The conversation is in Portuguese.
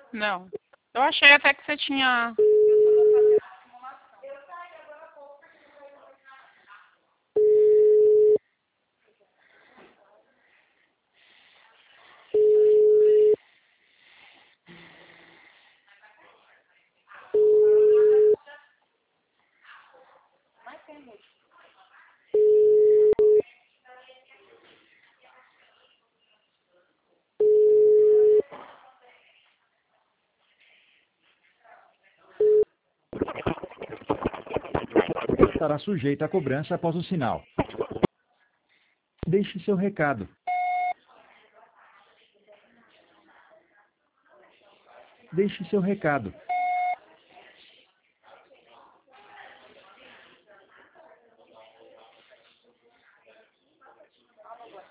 Não. Eu achei até que você tinha... Estará sujeito à cobrança após o sinal. Deixe seu recado. Deixe seu recado.